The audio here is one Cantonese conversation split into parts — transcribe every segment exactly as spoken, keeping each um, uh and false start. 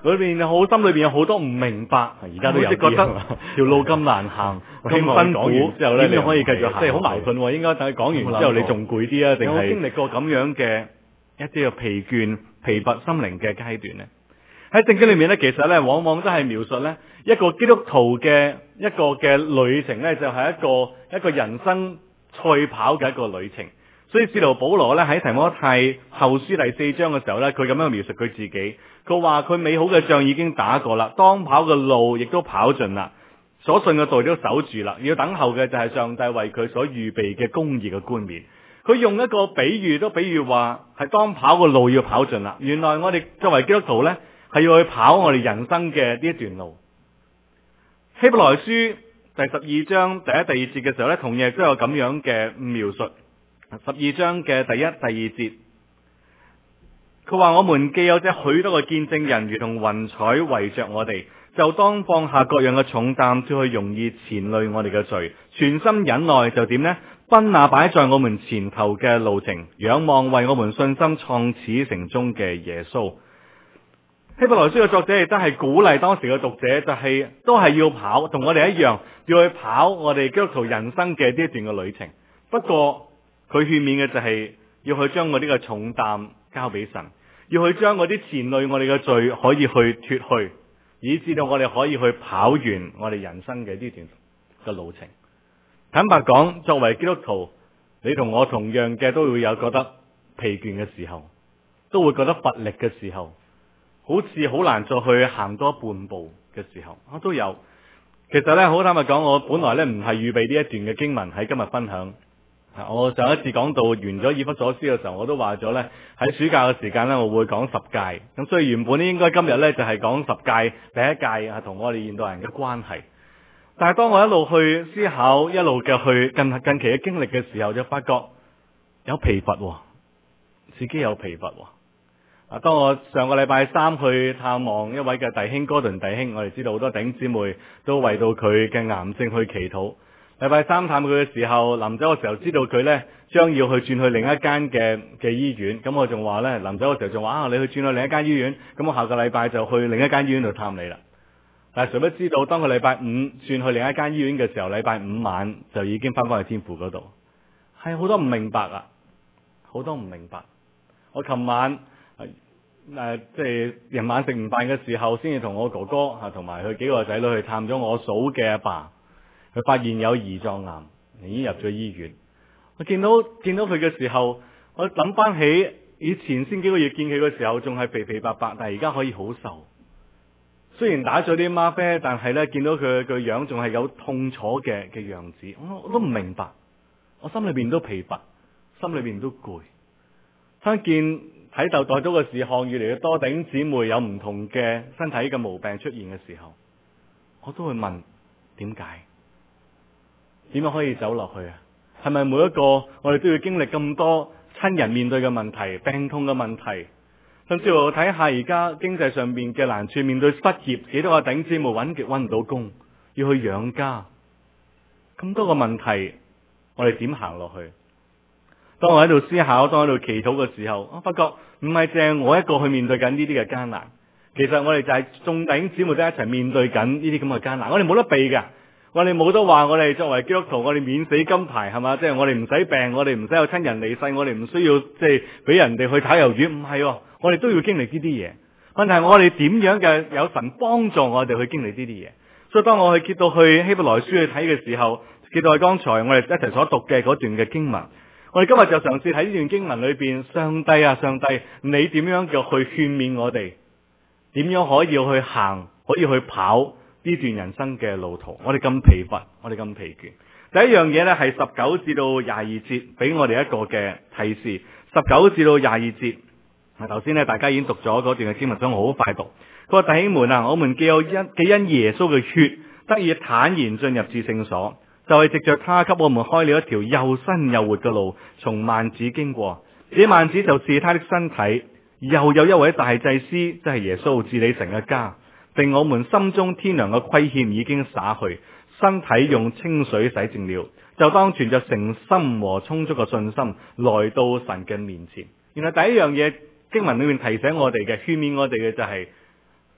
裏邊好心裏邊有好多唔明白，而家都有啲覺得條路咁難行，咁辛苦之後咧，點樣可以繼續行？即係好矛盾喎。應該等佢講完之後，你仲攰啲啊，定係經歷過咁樣嘅一啲嘅疲倦、疲憊心靈嘅階段呢？喺聖經裏面咧，其實咧往往都係描述咧一個基督徒嘅一個嘅旅程咧，就係一個一個人生賽跑嘅一個旅程。所以使徒保羅咧喺提摩太後書第四章嘅時候咧，佢咁樣描述佢自己，佢話佢美好嘅仗已經打過啦，當跑嘅路亦都跑盡啦，所信嘅道都守住啦，要等候嘅就係上帝為佢所預備嘅公義嘅冠冕。佢用一個比喻都比喻話係當跑嘅路要跑盡啦。原來我哋作為基督徒咧，係要去跑我哋人生嘅呢一段路。希伯來書第十二章第一、第二節嘅時候咧，同樣都有咁樣嘅描述。十二章嘅第一、第二節，佢話我們既有這許多嘅見證人，如同雲彩圍着我哋，就當放下各樣嘅重擔，脫去容易纏累我哋嘅罪，全心忍耐，就點呢？奔那擺在我們前頭嘅路程，仰望為我們信心創始成終嘅耶穌。希伯來書嘅作者亦都係鼓勵當時嘅讀者，就係、是、都係要跑，同我哋一樣要去跑我哋基督徒人生嘅呢一段嘅旅程。不過佢勸勉嘅就係要去將我哋嘅重擔交俾神，要去將嗰啲纏累我哋嘅罪可以去脫去，以至到我哋可以去跑完我哋人生嘅呢段嘅路程。坦白講，作為基督徒，你同我同樣嘅都會有覺得疲倦嘅時候，都會覺得乏力嘅時候，好似好難再去行多半步嘅時候，我都有。其實咧，好坦白講，我本來咧唔係預備呢一段嘅經文喺今日分享。我上一次講到完咗以弗所書嘅時候，我都話咗咧，喺暑假嘅時間咧，我會講十誡。咁所以原本咧應該今日咧就係講十誡第一誡係同我哋現代人嘅關係。但係當我一路去思考，一路嘅去近近期嘅經歷嘅時候，就發覺有疲乏，自己有疲乏。啊，當我上個禮拜三去探望一位嘅弟兄哥頓弟兄，我哋知道好多弟兄姊妹都為到佢嘅癌症去祈禱。禮拜三探佢嘅時候，臨走嘅時候知道佢咧將要去轉去另一間嘅嘅醫院，咁我仲話咧，臨走嘅時候仲話啊，你去轉去另一間醫院，咁我下個禮拜就去另一間醫院度探你啦。但係誰不知道，當佢禮拜五轉去另一間醫院嘅時候，禮拜五晚就已經翻返去天父嗰度，係好多唔明白啊，好多唔明白。我琴晚誒、呃、即係夜晚食完飯嘅時候，先至同我哥哥啊同埋佢幾個仔女去探咗我嫂嘅阿爸。佢發現有胰臟癌，已經入咗醫院。我見到見到佢嘅時候，我諗翻起以前先幾個月見佢嘅時候，仲係肥肥白白，但係而家可以好瘦。雖然打咗啲嗎啡，但係咧見到佢個樣仲係有痛楚嘅嘅樣子，我我都唔明白。我心裏邊都疲乏，心裏邊都攰。睇見睇到代禱嘅事項越嚟越多，弟兄姊妹有唔同嘅身體嘅毛病出現嘅時候，我都會問點解？點樣可以走落去啊？係咪每一個我哋都要經歷咁多親人面對嘅問題、病痛嘅問題，甚至乎睇下而家經濟上面嘅難處，面對失業，幾多個弟兄姊妹揾極揾唔到工，要去養家，咁多個問題，我哋點行落去？當我喺度思考，當我喺度祈禱嘅時候，我發覺唔係淨係我一個去面對緊呢啲嘅艱難，其實我哋就係眾弟兄姊妹都一齊面對緊呢啲咁嘅艱難，我哋冇得避㗎。我哋冇得話，我哋作為基督徒，我哋免死金牌係嘛？即係我哋唔使病，我哋唔使有親人離世，我哋唔需要即係俾人哋去炒魷魚。唔係，我哋都要經歷呢啲嘢。問題係我哋點樣嘅有神幫助我哋去經歷呢啲嘢。所以當我去揭到去希伯來書去睇嘅時候，揭到去剛才我哋一齊所讀嘅嗰段嘅經文，我哋今日就嘗試喺呢段經文裏邊，上帝啊，上帝，你點樣嘅去勸勉我哋？點樣可以去行？可以去跑？呢段人生嘅路途，我哋咁疲乏，我哋咁疲倦。第一樣嘢呢係十九至到廿二節，俾我哋一個嘅提示。十九至到廿二節，啊，頭先呢大家已經讀咗嗰段嘅經文，所以我好快讀。佢話：弟兄們啊，我們既有因既因耶穌嘅血得以坦然進入至聖所，就係藉着他給我們開了一條又新又活嘅路，從幔子經過。這幔子就是他的身體，又有一位大祭司，即係耶穌治理神嘅家。定我們心中天良嘅虧欠已經灑去，身體用清水洗淨了，就當存着誠心和充足嘅信心來到神嘅面前。原來第一樣嘢經文裏面提醒我哋嘅，勸勉我哋嘅就係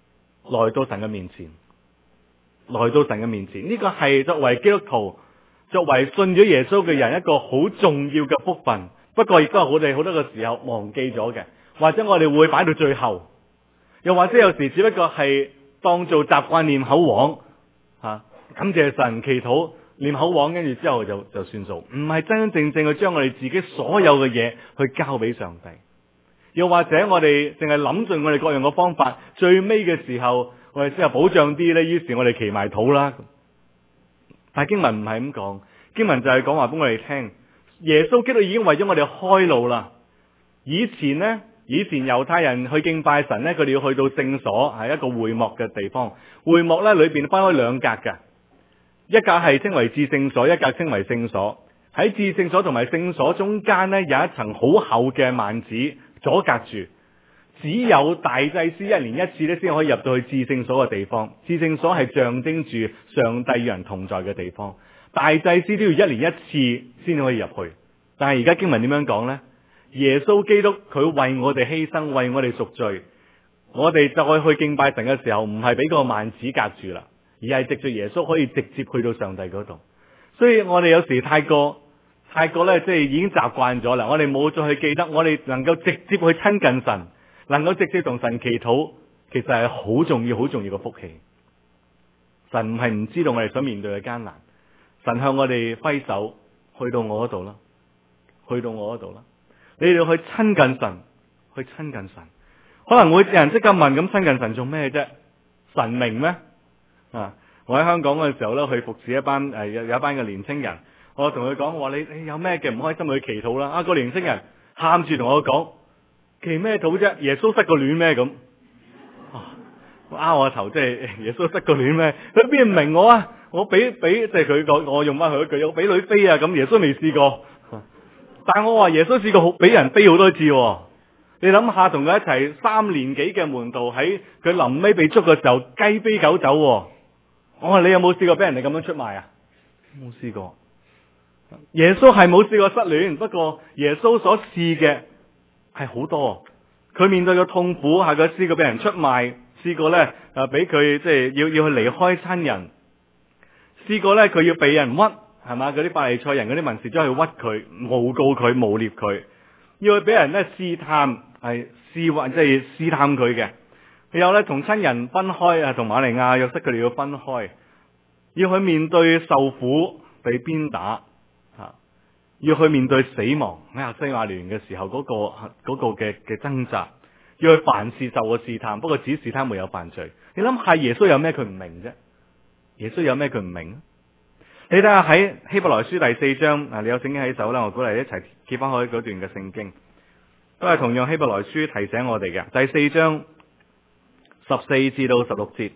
來到神嘅面前，來到神嘅面前，呢個係作為基督徒，作為信咗耶穌嘅人一個好重要嘅福分。不過亦都係我哋好多個時候忘記咗嘅，或者我哋會擺到最後，又或者有時只不過係當做習慣念口簧吓，感謝神祈禱念口簧，跟住之後就就算數，唔係真真正正去將我哋自己所有嘅嘢去交俾上帝。又或者我哋淨係諗盡我哋各樣嘅方法，最尾嘅時候我哋先係保障啲呢，於是我哋祈埋禱啦。但係經文唔係咁講，經文就係講話俾我哋聽，耶穌基督已經為咗我哋開路啦。以前呢，以前猶太人去敬拜神呢，佢哋要去到聖所，係一個會幕嘅地方。會幕呢裏邊分開兩格嘅，一格係稱為至聖所，一格稱為聖所。喺至聖所同埋聖所中間呢，有一層好厚嘅幔子阻隔住，只有大祭司一年一次咧先可以入到去至聖所嘅地方。至聖所係象徵住上帝與人同在嘅地方，大祭司都要一年一次先可以入去。但係而家經文點樣講呢？耶穌基督佢為我哋犧牲，為我哋贖罪，我哋再去敬拜神嘅時候，唔係俾個幔子隔住啦，而係藉住耶穌可以直接去到上帝嗰度。所以我哋有時太過太過咧，即係已經習慣咗啦。我哋冇再去記得，我哋能夠直接去親近神，能夠直接同神祈禱，其實係好重要、好重要嘅福氣。神唔係唔知道我哋所面對嘅艱難，神向我哋揮手，去到我嗰度啦，去到我嗰度啦。你哋去親近神，去親近神。可能會有人即刻問：咁親近神做咩啫？神明咩？啊！我喺香港嘅時候咧，去服侍一班誒有有一班嘅年青人。我同佢講，我話你你有咩嘅唔開心去祈禱啦。啊，個年青人喊住同我講：祈咩禱啫？耶穌失個戀咩咁？我拗我頭，即係耶穌失個戀咩？佢邊明我啊？我俾俾即係佢講，我用翻佢一句，我俾女飛啊！咁耶穌未試過。但係我話耶穌試過好俾人飛好多次。你諗下，同佢一齊三年幾嘅門徒喺佢臨尾被捉嘅時候雞飛狗走。我話你有冇試過俾人哋咁樣出賣啊？冇試過。耶穌係冇試過失戀，不過耶穌所試嘅係好多。佢面對嘅痛苦係佢試過俾人出賣，試過咧誒俾佢即係要要去離開親人，試過咧佢要被人屈。係嘛？嗰啲法利賽人、嗰啲文士都去屈佢、誣告佢、誣衊佢，要去俾人咧試探，係試或即係試探佢嘅。然後咧同親人分開啊，同瑪利亞、約瑟佢哋要分開，要去面對受苦、被鞭打，吓，要去面對死亡。喺亞西雅聯嘅時候，嗰、嗰個、嗰個嘅嘅掙扎，要去凡事受過試探，不過只是他沒有犯罪。你諗下，耶穌有咩佢唔明啫？耶穌有咩佢唔明？你睇下喺希伯來書第四章，啊，你有聖經喺手啦，我鼓勵你一齊揭翻開嗰段嘅聖經，都係同樣希伯來書提醒我哋嘅第四章十四至到十六節，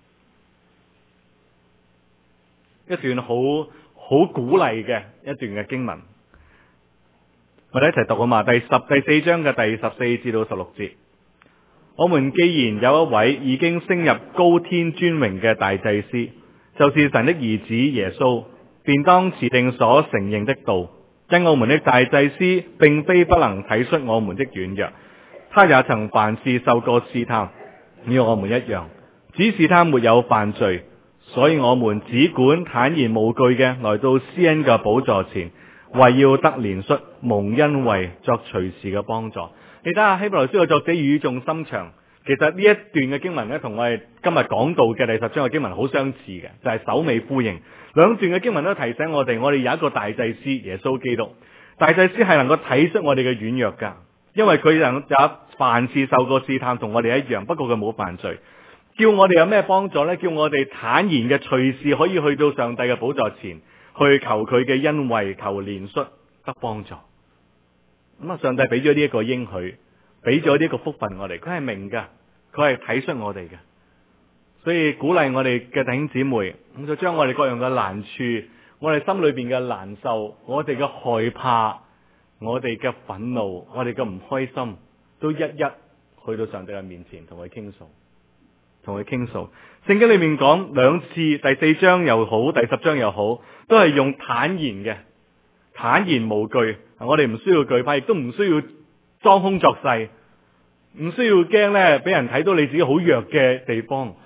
一段好好鼓勵嘅一段嘅經文，我哋一齊讀啊嘛。第十第四章嘅第十四至到十六節，我們既然有一位已經升入高天尊榮嘅大祭司，就是神的兒子耶穌，便當持定所承認的道。因我們的大祭司並非不能體恤我們的軟弱，他也曾凡事受過試探，與我們一樣，只是他沒有犯罪。所以我們只管坦然無懼嘅來到施恩嘅寶座前，為要得憐恤，蒙恩惠，作隨時嘅幫助。你睇下希伯來書嘅作者語重心長。其實呢一段嘅經文咧，同我哋今日講到嘅第十章嘅經文好相似嘅，就係首尾呼應。兩段嘅經文都提醒我哋，我哋有一個大祭司耶穌基督。大祭司係能夠體恤我哋嘅軟弱噶，因為佢能有凡事受過試探，同我哋一樣，不過佢冇犯罪。叫我哋有咩幫助呢？叫我哋坦然嘅隨時可以去到上帝嘅寶座前，去求佢嘅恩惠，求憐恤，得幫助。咁啊，上帝俾咗呢一個應許。俾咗呢個福分我哋，佢係明噶，佢係體恤我哋嘅，所以鼓勵我哋嘅弟兄姊妹，咁就將我哋各樣嘅難處，我哋心裏邊嘅難受，我哋嘅害怕，我哋嘅憤怒，我哋嘅唔開心，都一一去到上帝嘅面前，同佢傾訴，同佢傾訴。聖經裏面講兩次，第四章又好，第十章又好，都係用坦然嘅，坦然無懼。我哋唔需要懼怕，亦都唔需要裝腔作勢，唔需要驚咧俾人睇到你自己好弱嘅地方。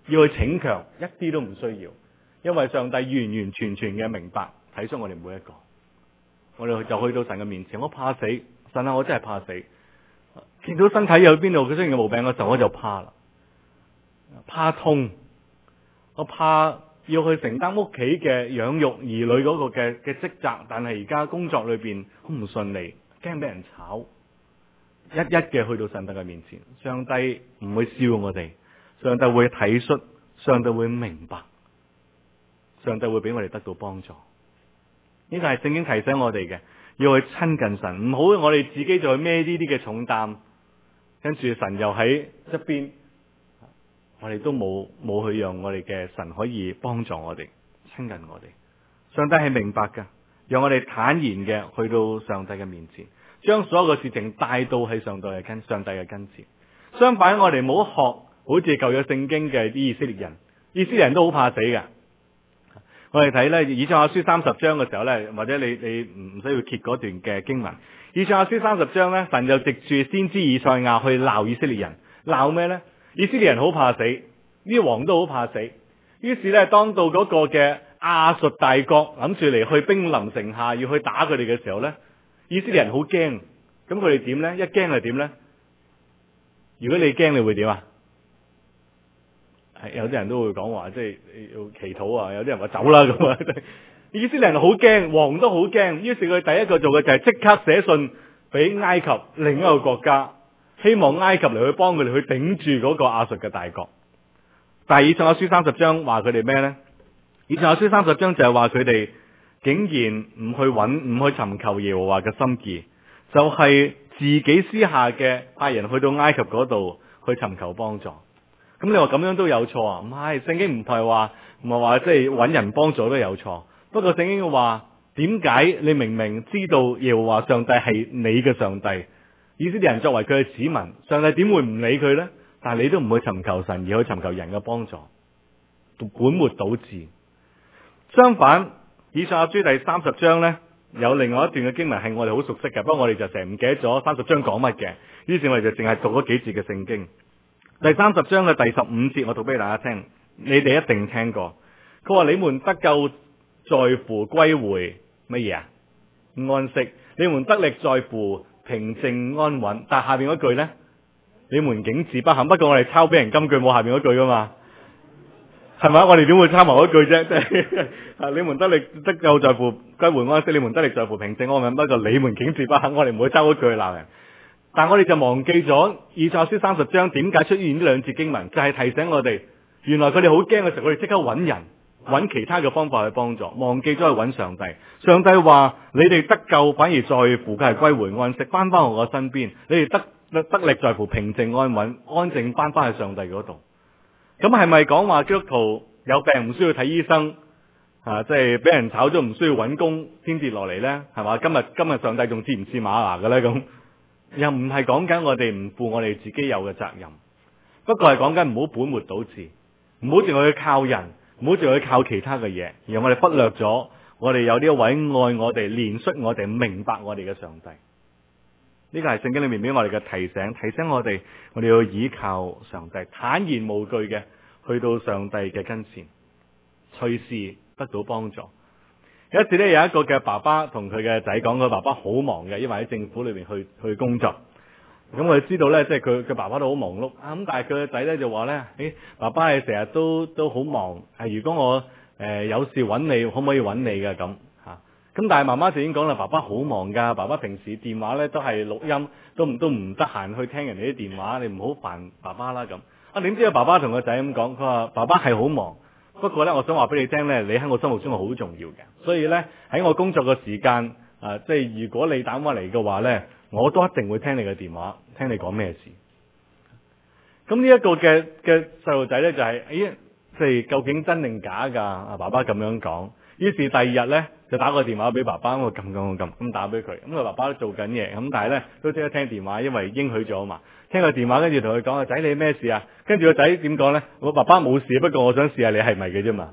要去逞強，一啲都唔需要，因為上帝完完全全嘅明白睇出我哋每一個。我哋就去到神嘅面前，我怕死，神啊，我真係怕死。見到身體有邊度佢出現嘅毛病嘅時候，我就怕啦，怕痛，我怕要去承擔屋企嘅養育兒女嗰個嘅嘅職責，但係而家工作裏邊好唔順利，驚俾人炒，一一嘅去到上帝嘅面前，上帝唔會笑我哋，上帝會體恤，上帝會明白，上帝會俾我哋得到幫助。呢個係聖經提醒我哋嘅，要去親近神，唔好我哋自己就去孭呢啲嘅重擔，跟住神又喺側邊，我哋都冇冇去讓我哋嘅神可以幫助我哋親近我哋。上帝係明白噶，讓我哋坦然嘅去到上帝嘅面前，將所有嘅事情帶到喺上帝嘅跟上帝嘅跟前。相反，我哋唔好學好似舊約聖經嘅啲以色列人，以色列人都好怕死噶。我哋睇咧以賽亞書三十章嘅時候咧，或者你你唔需要揭嗰段嘅經文。以賽亞書三十章咧，神就藉住先知以賽亞去鬧以色列人，鬧咩咧？以色列人好怕死，啲王都好怕死。於是咧，當到嗰個嘅亞述大國諗住嚟去兵臨城下，要去打佢哋嘅時候咧，以色列人好驚。咁佢哋點咧？一驚係點咧？如果你驚，你會點啊？係有啲人都會講話，即係要祈禱啊！有啲人話走啦咁啊！以色列人好驚，王都好驚。於是佢第一個做嘅就係即刻寫信俾埃及另一個國家，希望埃及嚟去幫佢哋去頂住嗰個亞述嘅大國。但係以賽亞書三十章話佢哋咩咧？以賽亞書三十章就係話佢哋竟然唔去揾，唔去尋求耶和華嘅心意，就係、是、自己私下嘅派人去到埃及嗰度去尋求幫助。咁你話咁樣都有錯啊？唔係，聖經唔係話唔係話即係揾人幫助都有錯。不過聖經嘅話，點解你明明知道耶和華上帝係你嘅上帝，以色列人作為佢嘅子民，上帝點會唔理佢呢？但係你都唔會尋求神，而去尋求人嘅幫助，本末倒置。相反，以賽亞書第三十章呢，有另外一段嘅經文係我哋好熟悉嘅，不過我哋就成日唔記得咗三十章講乜嘅，於是我哋就淨係讀咗幾節嘅聖經。第三十章嘅第十五節，我讀俾大家聽，你哋一定聽過。佢話：你們得救在乎歸回乜嘢啊？安息。你們得力在乎平靜安穩。但係下邊嗰句呢，你們竟自不肯。不過我哋抄俾人金句，冇下邊嗰句噶嘛，係咪？我哋點會抄埋嗰句啫？即係你們得力得救在乎歸回安息，你們得力在乎平靜安穩。不過你們竟自不肯，我哋唔會抄嗰句去鬧人。但我哋就忘記咗以賽亞書三十章點解出現呢兩節經文，就係、是、提醒我哋，原來佢哋好驚嘅時候，佢哋即刻揾人，揾其他嘅方法去幫助，忘記咗去揾上帝。上帝話：你哋得救反而在乎嘅係歸回安息，翻翻我個身邊。你哋得得力在乎平靜安穩，安靜翻翻去上帝嗰度。咁係咪講話基督徒有病唔需要睇醫生啊？即係俾人炒咗唔需要揾工，天跌落嚟呢？係嘛？今日今日上帝仲知唔知馬牙嘅呢？咁？又唔係講緊我哋唔負我哋自己有嘅責任，不過係講緊唔好本末倒置，唔好淨係去靠人，唔好淨係去靠其他嘅嘢，而我哋忽略咗我哋有呢一位愛我哋、憐恤我哋、明白我哋嘅上帝。呢個係聖經裏面俾我哋嘅提醒，提醒我哋我哋要依靠上帝，坦然無懼嘅去到上帝嘅跟前，隨時得到幫助。有一次咧，有一個嘅爸爸同佢嘅仔講，佢爸爸好忙嘅，因為喺政府裏邊去去工作。咁我哋知道咧，即係佢佢爸爸都好忙碌啊。咁但係佢嘅仔咧就話咧：，誒，爸爸係成日都都好忙，係如果我誒、呃、有事揾你，可唔可以揾你嘅咁吓？咁但係媽媽就已經講啦，爸爸好忙噶，爸爸平時電話咧都係錄音，都唔都唔得閒去聽人哋啲電話，你唔好煩爸爸啦咁。啊，點知個爸爸同個仔咁講，佢話爸爸係好忙。不過咧，我想話俾你聽咧，你喺我心目中係好重要嘅，所以咧喺我工作嘅時間，啊，即係如果你打翻嚟嘅話咧，我都一定會聽你嘅電話，聽你講咩事。咁呢一個嘅嘅細路仔咧就係、是，哎呀，即係究竟真定假噶？阿爸爸咁樣講，於是第二日咧就打個電話俾爸爸，我撳撳撳咁打俾佢，咁個爸爸都做緊嘢，咁但係咧都即刻聽電話，因為應許咗啊嘛。聽個電話，跟住同佢講：，個仔你咩事啊？跟住個仔點講咧？我爸爸冇事，不過我想試下你係咪嘅啫嘛。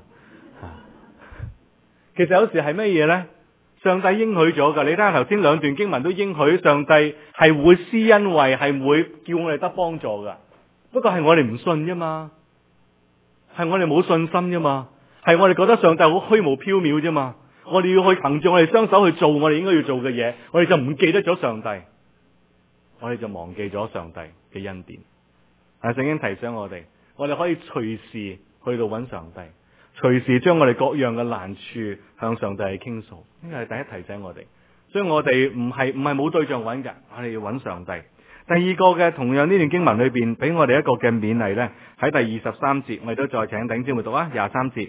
其實有時係咩嘢咧？上帝應許咗噶，你睇下頭先兩段經文都應許上帝係會施恩惠，係會叫我哋得幫助噶。不過係我哋唔信啫嘛。 係我哋冇信心啫嘛，係我哋覺得上帝好虛無縹緲啫嘛。我哋要去憑住我哋雙手去做我哋應該要做嘅嘢，我哋就唔記得咗上帝，我哋就忘記咗上帝嘅恩典。但係聖經提醒我哋，我哋可以隨時去到揾上帝，隨時將我哋各樣嘅難處向上帝去傾訴。呢個係第一提醒我哋。所以我哋唔係唔係冇對象揾嘅，我哋要揾上帝。第二個嘅，同樣呢段經文裏邊俾我哋一個嘅勉勵呢，喺第二十三節，我哋都再請弟兄姊妹讀啊，廿三節。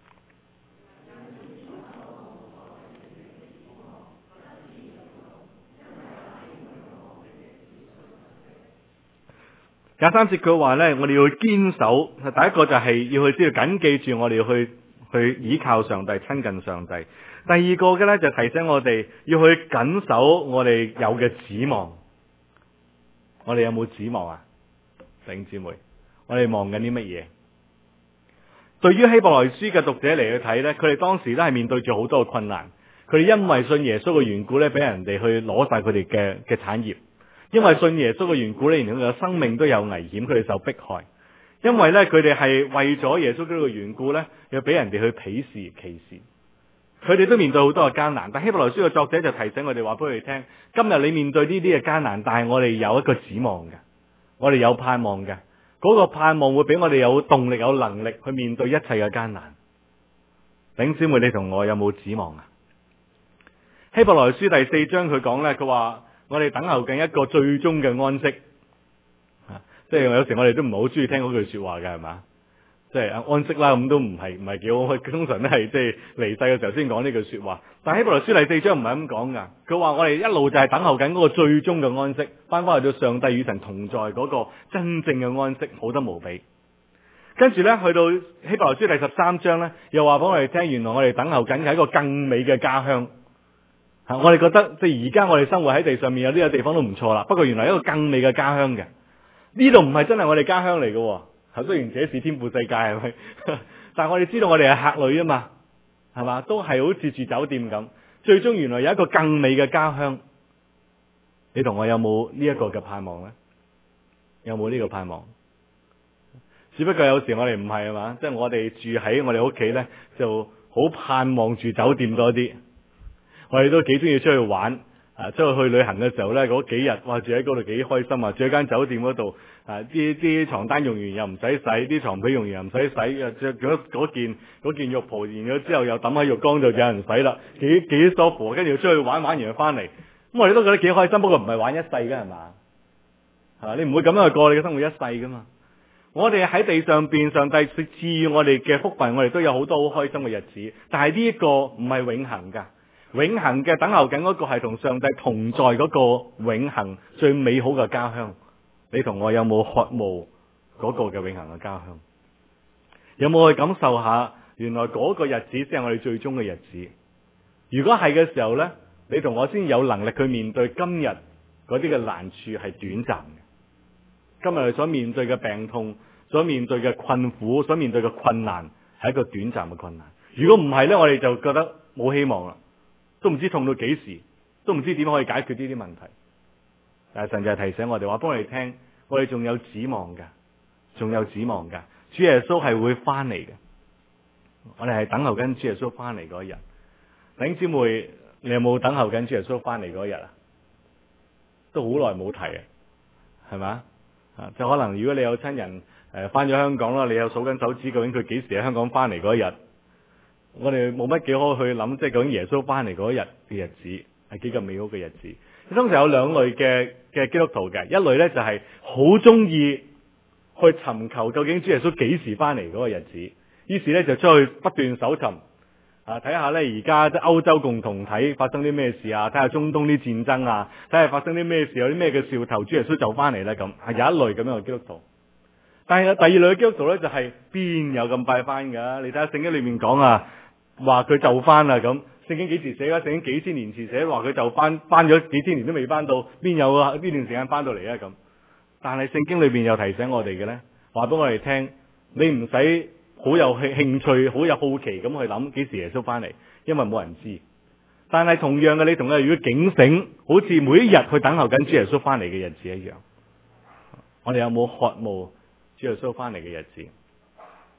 廿三節佢話呢，我哋要去堅守。第一個就係要去知道緊記住，我哋要去去依靠上帝，親近上帝。第二個嘅呢，就提醒我哋要去緊守我哋有嘅指望。我哋有冇指望啊？弟兄姊妹，我哋望緊啲乜嘢？對於希伯來書嘅讀者嚟去睇呢，佢哋當時都係面對住好多嘅困難。佢哋因為信耶穌嘅緣故呢，俾人哋去攞晒佢哋嘅嘅產業。因為信耶穌嘅緣故呢，連佢嘅生命都有危險，佢哋受迫害。因為呢，佢哋係為咗耶穌基督嘅緣故呢，要俾人哋去鄙視歧視。佢哋都面對好多嘅艱難，但希伯來書嘅作者就提醒我哋話俾佢哋聽：今日你面對呢啲嘅艱難，但係我哋有一個指望嘅，我哋有盼望嘅。嗰個盼望會俾我哋有動力、有能力去面對一切嘅艱難。弟兄姊妹，你同我有冇指望啊？希伯來書第四章佢講呢，佢話我哋等候緊一個最終嘅安息。啊，即係有時我哋都唔係好中意聽嗰句說話嘅，係嘛？即係安息啦，咁都唔係唔係幾好。通常都係即係離世嘅時候先講呢句說話。但係希伯來書第四章唔係咁講噶。佢話我哋一路就係等候緊嗰個最終嘅安息，翻翻去到上帝與神同在嗰個真正嘅安息，好得無比。跟住呢，去到希伯來書第十三章呢，又話俾我哋聽，原來我哋等候緊係一個更美嘅家鄉。吓，我哋覺得即係而家我哋生活喺地上面有呢個地方都唔錯啦。不過原來一個更美嘅家鄉嘅，呢度唔係真係我哋家鄉嚟嘅。雖然這是天父世界係咪？但係我哋知道我哋係客旅啊嘛，係嘛？都係好似住酒店咁。最終原來有一個更美嘅家鄉。你同我有冇呢一個嘅盼望呢？有冇呢個盼望？只不過有時我哋唔係啊嘛，即係我哋住喺我哋屋企呢，就好盼望住酒店多啲。我哋都幾中意出去玩。啊，出去去旅行嘅時候呢，嗰幾日哇住喺嗰度幾開心啊！住喺間酒店嗰度，啊啲啲床單用完又唔使洗，啲床被用完又唔使洗，又着咗嗰件嗰件浴袍，完咗之後又抌喺浴缸度有人洗啦，幾幾舒服。跟住出去玩，玩完又翻嚟，咁我哋都覺得幾開心。不過唔係玩一世㗎係嘛？係嘛？你唔會咁樣去過你嘅生活一世㗎嘛？我哋喺地上邊，上帝賜予我哋嘅福分，我哋都有好多好開心嘅日子。但係呢一個唔係永恆㗎。永恒嘅等候緊嗰個係同上帝同在嗰個永恒最美好嘅家鄉。你同我有冇渴慕嗰個嘅永恒嘅家鄉？有冇去感受下原來嗰個日子先係我哋最終嘅日子？如果係嘅時候呢，你同我先有能力去面對今日嗰啲嘅難處係短暫嘅。今日所面對嘅病痛，所面對嘅困苦，所面對嘅困難係一個短暫嘅困難。如果唔係呢，我哋就覺得冇希望啦。都唔知痛到幾時，都唔知點可以解決呢啲問題。但係神就係提醒我哋話，幫我哋聽，我哋仲有指望㗎，仲有指望㗎。主耶穌係會翻嚟嘅，我哋係等候緊主耶穌翻嚟嗰日。弟兄姊妹，你有冇等候緊主耶穌翻嚟嗰日啊？都好耐冇提啊，係咪？啊，就可能如果你有親人誒翻咗香港啦，你有數緊手指，究竟佢幾時喺香港翻嚟嗰日？我哋冇乜幾可去諗，即係究竟耶穌翻嚟嗰日嘅日子係幾咁美好嘅日子。通常有兩類嘅嘅基督徒嘅，一類咧就係好中意去尋求究竟主耶穌幾時翻嚟嗰個日子，於是咧就出去不斷搜尋啊，睇下咧而家即係歐洲共同體發生啲咩事啊，睇下中東啲戰爭啊，睇下發生啲咩事，有啲咩嘅兆頭，主耶穌就翻嚟咧咁，係有一類咁樣嘅基督徒。但係第二類嘅基督徒咧就係邊有咁快翻㗎？你睇下聖經裏面講啊。話佢就翻啦咁，聖經幾時寫啊？聖經幾千年前寫，話佢就翻，翻咗幾千年都未翻到，邊有啊？呢段時間翻到嚟啊咁？但係聖經裏邊又提醒我哋嘅咧，話俾我哋聽，你唔使好有興趣、好有好奇咁去諗幾時耶穌翻嚟，因為冇人知。但係同樣嘅，你同佢如果警醒，好似每一日去等候緊主耶穌翻嚟嘅日子一樣，我哋有冇渴慕主耶穌翻嚟嘅日子？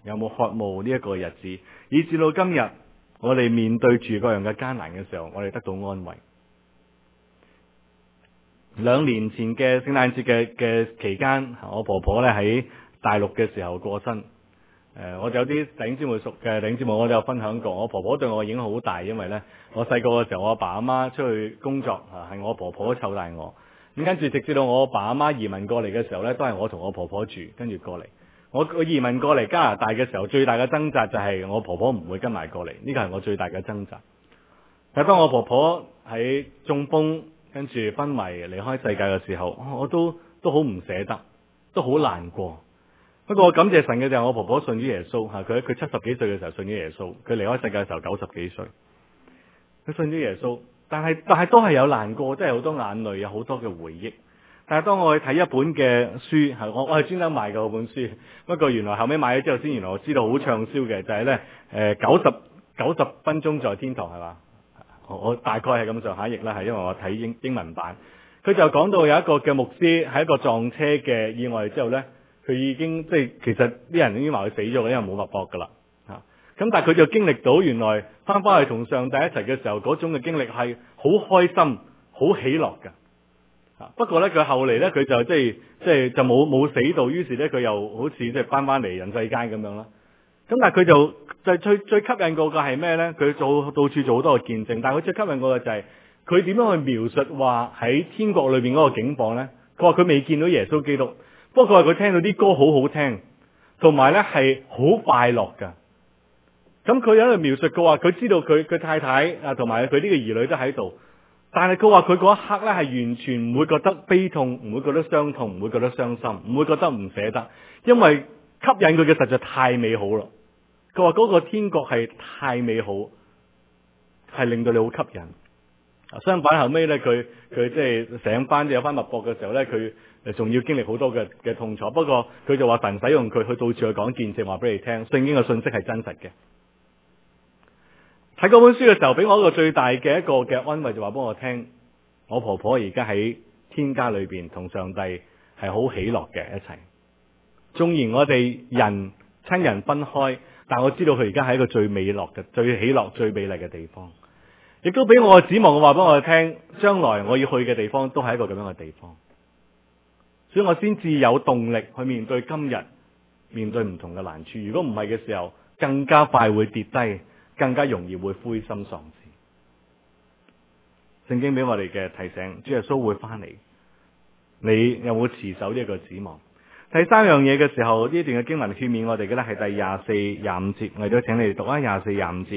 有冇渴慕呢一個日子，以至到今日我哋面對住各樣嘅艱難嘅時候，我哋得到安慰。兩年前嘅聖誕節嘅嘅期間，我婆婆咧喺大陸嘅時候過身。誒、呃，我有啲弟兄姊妹熟嘅弟兄姊妹，我都有分享過。我婆婆對我影響好大，因為咧我細個嘅時候，我阿爸阿媽出去工作啊，係我婆婆湊大我。咁跟住直至到我阿爸阿媽移民過嚟嘅時候咧，都係我同我婆婆住，跟住過嚟。我我移民過嚟加拿大嘅時候，最大嘅掙扎就係我婆婆唔會跟埋過嚟，呢個係我最大嘅掙扎。但係當我婆婆喺中風，跟住昏迷離開世界嘅時候，我都都好唔捨得，都好難過。不過我感謝神嘅就係我婆婆信主耶穌吓，佢佢七十幾歲嘅時候信主耶穌，佢離開世界嘅時候九十幾歲，佢信主耶穌，但係但係都係有難過，真係好多眼淚，有好多嘅回憶。但係當我去睇一本嘅書，係我我係專登買嘅嗰本書，不過原來後尾買咗之後先，原來我知道好暢銷嘅就係咧誒九十九十分鐘在天堂係嘛？我大概係咁上下譯啦，係因為我睇英英文版。佢就講到有一個嘅牧師喺一個撞車嘅意外之後咧，佢已經即係其實啲人已經話佢死咗，因為冇脈搏噶啦嚇。咁但係佢就經歷到原來翻返去同上帝一齊嘅時候，嗰種嘅經歷係好開心、好喜樂嘅。不過咧，佢後嚟咧，佢就即係即係就冇冇死到，於是咧佢又好似即係翻翻嚟人世間咁樣啦。咁但係佢就就最最吸引過嘅係咩咧？佢做到處做好多嘅見證，但係佢最吸引過嘅就係佢點樣去描述話喺天國裏邊嗰個景況咧？佢話佢未見到耶穌基督，不過佢話佢聽到啲歌好好聽，同埋咧係好快樂噶。咁佢喺度描述，佢話佢知道佢佢太太啊同埋佢呢個兒女都喺度。但係佢話佢嗰一刻咧係完全唔會覺得悲痛，唔會覺得傷痛，唔會覺得傷心，唔會覺得唔捨得，因為吸引佢嘅實在太美好啦。佢話嗰個天國係太美好，係令到你好吸引。相反後尾咧，佢佢即係醒翻有翻脈搏嘅時候咧，佢仲要經歷好多嘅嘅痛楚。不過佢就話神使用佢去到處去講見證，話俾你聽，聖經嘅信息係真實嘅。睇嗰本書嘅時候，俾我一個最大嘅一個嘅安慰，就話俾我聽，我婆婆而家喺天家裏邊同上帝係好喜樂嘅一齊。縱然我哋人親人分開，但我知道佢而家係一個最美樂嘅、最喜樂、最美麗嘅地方。亦都俾我指望嘅話俾我聽，將來我要去嘅地方都係一個咁樣嘅地方。所以我先至有動力去面對今日，面對唔同嘅難處。如果唔係嘅時候，更加快會跌低。更加容易會灰心喪志。聖經俾我哋嘅提醒，主耶穌會翻嚟，你有冇持守呢一個指望？第三樣嘢嘅時候，呢段嘅經文勸勉我哋嘅咧係第廿四、廿五節，我哋都請你哋讀啊，廿四、廿五節。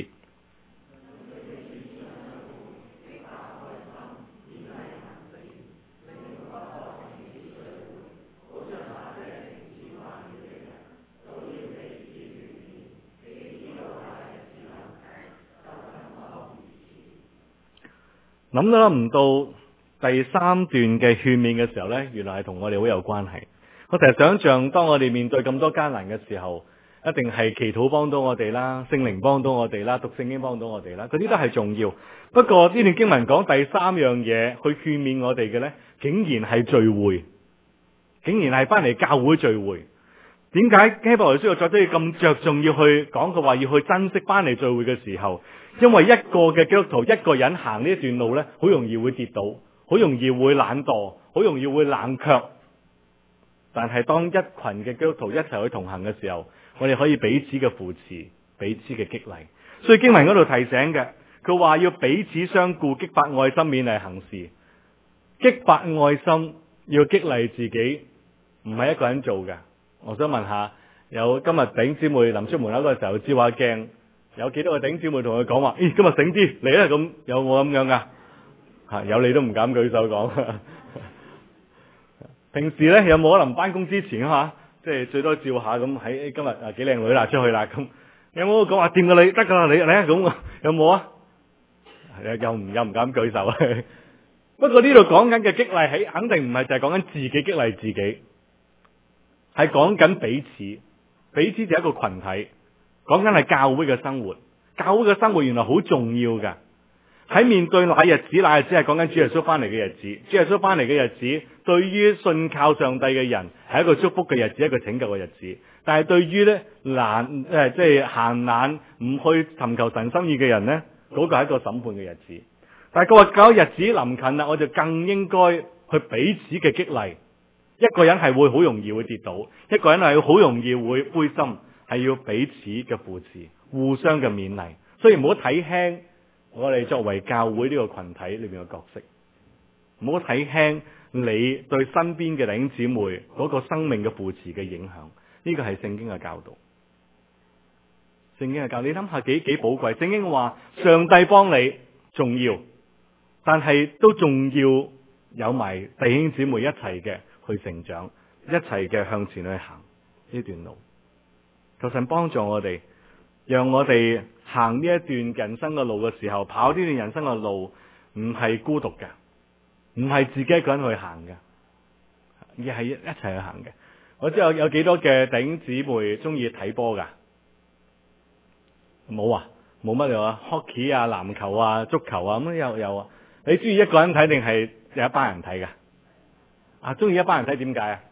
諗都諗唔到第三段嘅勸勉嘅時候呢，原來係同我哋好有關係。我成日想象，當我哋面對咁多艱難嘅時候，一定係祈禱幫到我哋啦，聖靈幫到我哋啦，讀聖經幫到我哋啦，嗰啲都係重要。不過呢段經文講第三樣嘢去勸勉我哋嘅呢，竟然係聚會，竟然係翻嚟教會聚會。點解希伯來書嘅作者要咁着重要去講佢話要去珍惜翻嚟聚會嘅時候？因為一個嘅基督徒一個人行呢一段路呢，好容易會跌倒，好容易會懶惰，好容易會冷卻。但係當一群嘅基督徒一齊去同行嘅時候，我哋可以彼此嘅扶持，彼此嘅激勵。所以經文嗰度提醒嘅，佢話要彼此相顧，激發愛心，勉勵行事。激發愛心要激勵自己，唔係一個人做嘅。我想問下，有今日弟兄姊妹臨出門口嘅時候照下鏡，有幾多個弟兄姊妹同佢講話？咦，今日醒啲嚟啦！咁有冇咁樣噶？吓，有你都唔敢舉手講。平時咧有冇可能翻工之前吓，即係最多照下咁喺今日啊幾靚女啦出去啦咁，有冇講話掂個你得噶啦你嚟啊咁？有冇啊？又唔又唔敢舉手。不過呢度講緊嘅激勵，喺肯定唔係就係講緊自己激勵自己，係講緊彼此，彼此就係一個群體。講緊係教會嘅生活，教會嘅生活原來好重要噶。 喺面對那日子，那日子係講緊主耶穌翻嚟嘅日子。主耶穌翻嚟嘅日子，對於信靠上帝嘅人係一個祝福嘅日子，一個拯救嘅日子。但係對於咧懶誒，即係閒懶唔去尋求神心意嘅人咧，嗰、那個係一個審判嘅日子。但係佢話嗰日子臨近啦，我就更應該去彼此嘅激勵。一個人係會好容易會跌倒，一個人係好容易會灰心，係要彼此嘅扶持，互相嘅勉勵。所以唔好睇輕我哋作為教會呢個群體裏邊嘅角色，唔好睇輕你對身邊嘅弟兄姊妹嗰個生命嘅扶持嘅影響。呢個係聖經嘅教導。聖經嘅教導，你諗下幾幾寶貴。聖經話上帝幫你重要，但係都仲要有埋弟兄姊妹一齊嘅去成長，一齊嘅向前去行呢段路。求神幫助我哋，讓我哋行呢一段人生嘅路嘅時候，跑呢段人生嘅路唔係孤獨嘅，唔係自己一個人去行嘅，而係一齊去行嘅。我知道有有幾多嘅弟兄姊妹中意睇波噶？冇啊，冇乜嘢啊 ，hockey 啊、籃球啊、足球啊咁有有啊。你中意一個人睇定係有一班人睇噶？啊，中意一班人睇點解啊？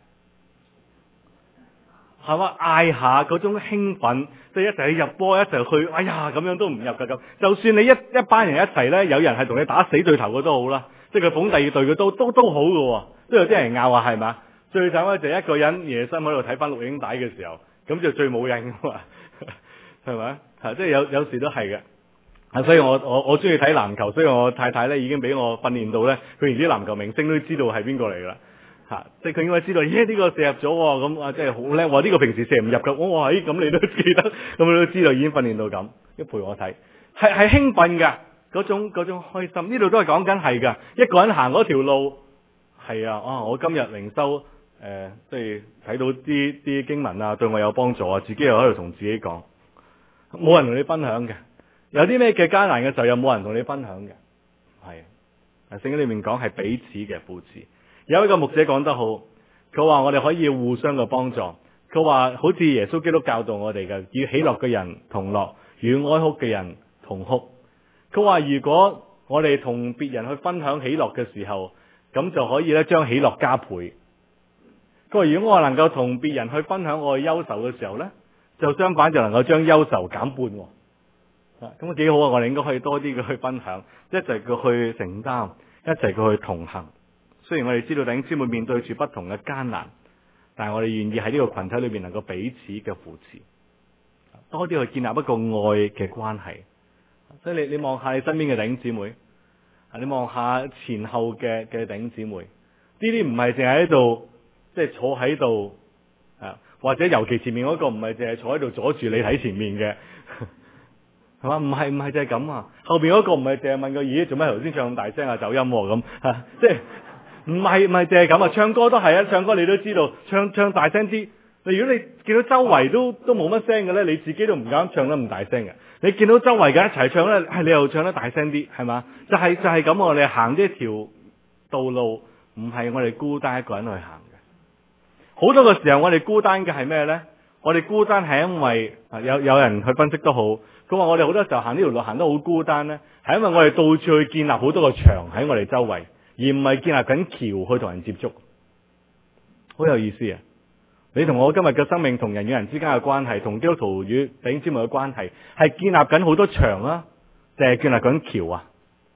係嘛，嗌下嗰種興奮，即係一齊去入波，一齊去，哎呀咁樣都唔入噶咁。就算你一一班人一齊咧，有人係同你打死對頭嘅都好啦，即係佢捧第二隊嘅都都都好嘅，都有啲人拗啊，係嘛？最慘咧就係一個人夜深喺度睇翻錄影帶嘅時候，咁就最冇癮嘅嘛，係咪？嚇，即係有有時都係嘅。啊，所以我我我中意睇籃球，所以我太太咧已經俾我訓練到咧，佢連啲籃球明星都知道係邊個嚟㗎啦。嚇，即係佢應該知道，咦呢個射入咗喎，咁啊即係好叻喎，呢個平時射唔入㗎，我話咦咁你都記得，咁你都知道已經訓練到咁，一陪我睇，係係興奮㗎，嗰種嗰種開心。呢度都係講緊係㗎，一個人行嗰條路係啊，啊我今日靈修。誒、呃，即係睇到啲啲經文啊，對我有幫助啊，自己又喺度同自己講，冇人同你分享嘅，有啲咩嘅艱難嘅時候又冇人同你分享嘅，係啊，聖經裏面講係彼此嘅扶持。有一個牧者講得好，佢話我哋可以互相嘅幫助，佢話好似耶穌基督教導我哋嘅，與喜樂嘅人同樂，與哀哭嘅人同哭。佢話如果我哋同別人去分享喜樂嘅時候，咁就可以咧將喜樂加倍。佢話如果我能夠同別人去分享我嘅憂愁嘅時候咧，就相反就能夠將憂愁減半。啊，咁啊幾好啊！我哋應該可以多啲嘅去分享，一齊嘅去承擔，一齊嘅去同行。雖然我哋知道弟兄姊妹面對住不同嘅艱難，但係我哋願意喺呢個群體裏邊能夠彼此嘅扶持，多啲去建立一個愛嘅關係。所以你你望下你身邊嘅弟兄姊妹，啊，你望下前後嘅嘅弟兄姊妹，呢啲唔係淨係喺度。即係坐喺度，啊，或者尤其前面嗰個唔係淨係坐喺度阻住你睇前面嘅，係嘛？唔係唔係就係咁啊！後邊嗰個唔係淨係問個咦做咩頭先唱咁大聲啊走音咁，啊，即係唔係唔係淨係咁啊！唱歌都係啊，唱歌你都知道，唱唱大聲啲。你如果你見到周圍都都冇乜聲嘅咧，你自己都唔敢唱得咁大聲嘅。你見到周圍嘅一齊唱咧，係你又唱得大聲啲，係嘛？就係就係咁，我哋行呢一條道路，唔係我哋孤單一個人去行。好多個時候我哋孤單嘅係咩呢？我哋孤單係因為有有人去分析都好，佢話我哋好多時候行呢條路行得好孤單呢，係因為我哋到處去建立好多個牆喺我哋周圍，而唔係建立緊橋去同人接觸。好有意思啊！你同我今日嘅生命同人與人之間嘅關係，同基督徒與弟兄姊妹嘅關係，係建立緊好多牆啊，定係建立緊橋啊？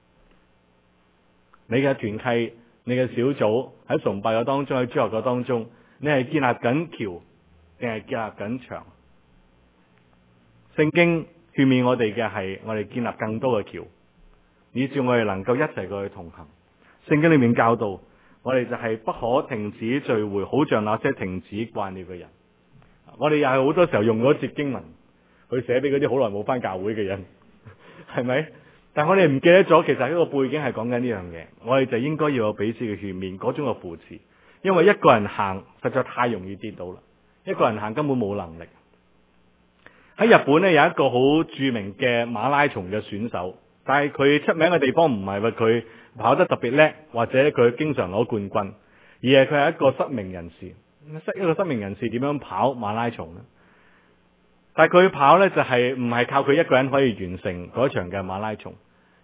你嘅團契、你嘅小組喺崇拜嘅當中，喺主學嘅當中。你係建立緊橋，定係建立緊牆？聖經勸勉我哋嘅係，我哋建立更多嘅橋，以致我哋能夠一齊過去同行。聖經裏面教導我哋就係不可停止聚會，好像那些停止慣了嘅人。我哋又係好多時候用咗節經文去寫俾嗰啲好耐冇返教會嘅人，係咪？但我哋唔記得咗，其實呢個背景係講緊呢樣嘢，我哋就應該要有彼此嘅勸勉，嗰種嘅扶持。因為一個人行實在太容易跌倒啦，一個人行根本冇能力。喺日本呢，有一個好著名嘅馬拉松嘅選手，但係佢出名嘅地方唔係話佢跑得特別叻，或者佢經常攞冠軍，而係佢係一個失明人士。一個失明人士點樣跑馬拉松呢？但係佢跑呢，就係唔係靠佢一個人可以完成嗰場嘅馬拉松，而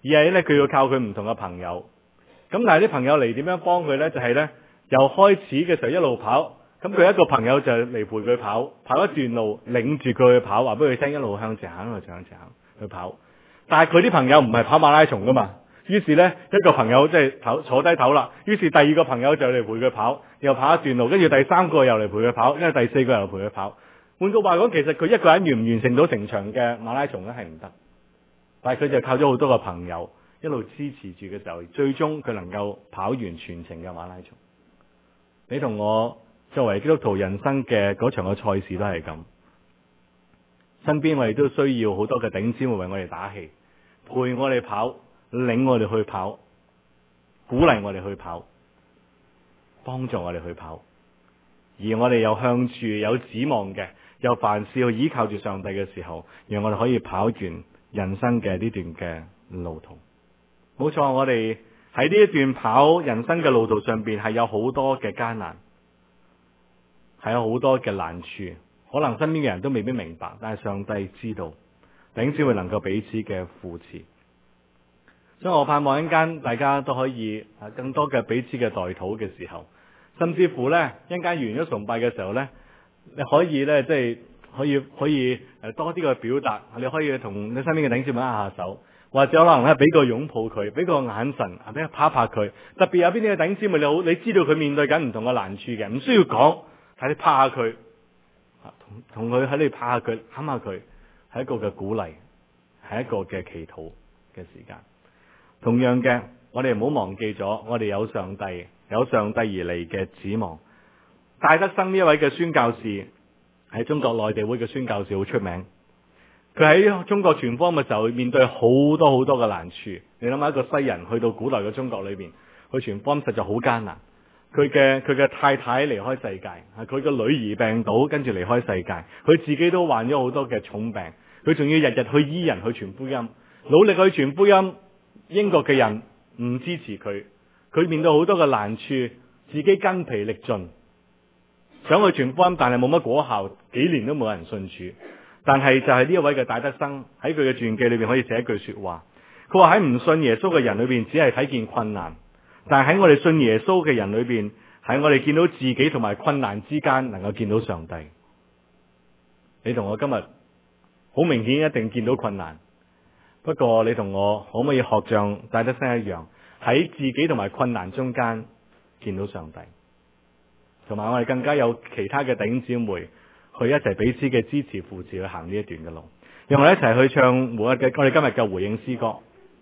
而係咧佢要靠佢唔同嘅朋友。咁但係啲朋友嚟點樣幫佢咧？就係咧由開始嘅時候一路跑，咁佢一個朋友就嚟陪佢跑，跑一段路，領住佢去跑，話俾佢聽一路向前行，一路向前行去跑。但係佢啲朋友唔係跑馬拉松噶嘛，於是咧一個朋友即係唞坐低唞啦，於是第二個朋友就嚟陪佢跑，又跑一段路，跟住第三個又嚟陪佢跑，因為第四個又陪佢跑。換句話講，其實佢一個人完唔完成到成場嘅馬拉松咧係唔得，但係佢就靠咗好多個朋友一路支持住嘅時候，最終佢能夠跑完全程嘅馬拉松。你同我作為基督徒人生嘅嗰場嘅賽事都係咁，身邊我哋都需要好多嘅弟兄姊妹為我哋打氣，陪我哋跑，領我哋去跑，鼓勵我哋去跑，幫助我哋去跑，而我哋又向住有指望嘅，又凡事要依靠住上帝嘅時候，讓我哋可以跑完人生嘅呢段嘅路途。冇錯，我哋喺呢一段跑人生嘅路途上邊係有好多嘅艱難，係有好多嘅難處，可能身邊嘅人都未必明白，但係上帝知道，弟兄姊妹能夠彼此嘅扶持。所以我盼望一間大家都可以啊，更多嘅彼此嘅代禱嘅時候，甚至乎呢，一間完咗崇拜嘅時候呢，你可以呢，即係可以可以誒多啲嘅表達，你可以同你身邊嘅弟兄姊妹握下手。或者可能咧俾個擁抱佢，俾個眼神，或者拍一拍佢。特別有邊啲嘅弟兄姊妹，你好，你知道佢面對緊唔同嘅難處嘅，唔需要講，睇你拍下佢，同同佢喺你拍下佢，攬下佢，係一個嘅鼓勵，係一個嘅祈禱嘅時間。同樣嘅，我哋唔好忘記咗，我哋有上帝，有上帝而嚟嘅指望。戴德生呢一位嘅宣教士喺中國內地會嘅宣教士好出名。佢喺中國傳福音嘅時候，面對好多好多嘅難處。你諗下，一個西人去到古代嘅中國裏邊去傳福音，實在好艱難。佢嘅佢嘅太太離開世界，佢嘅女兒病倒，跟住離開世界。佢自己都患咗好多嘅重病，佢仲要日日去醫人去傳福音，努力去傳福音。英國嘅人唔支持佢，佢面對好多嘅難處，自己筋疲力盡，想去傳福音，但係冇乜果效，幾年都冇人信主。但係就係呢一位嘅戴德生喺佢嘅傳記裏邊可以寫一句說話，佢話喺唔信耶穌嘅人裏邊只係睇見困難，但係喺我哋信耶穌嘅人裏邊，喺我哋見到自己同埋困難之間能夠見到上帝。你同我今日好明顯一定見到困難，不過你同我可唔可以學像戴德生一樣，喺自己同埋困難中間見到上帝，同埋我哋更加有其他嘅弟兄姊妹去一齊彼此嘅支持扶持去行呢一段嘅路，讓我哋一齊去唱每日嘅我哋今日嘅回應詩歌。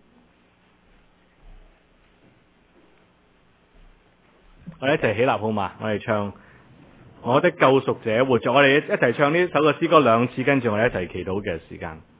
我哋一齊起立好嘛？我哋唱我的救贖者活着。我哋一齊唱呢首嘅詩歌兩次，跟住我哋一齊祈禱嘅時間。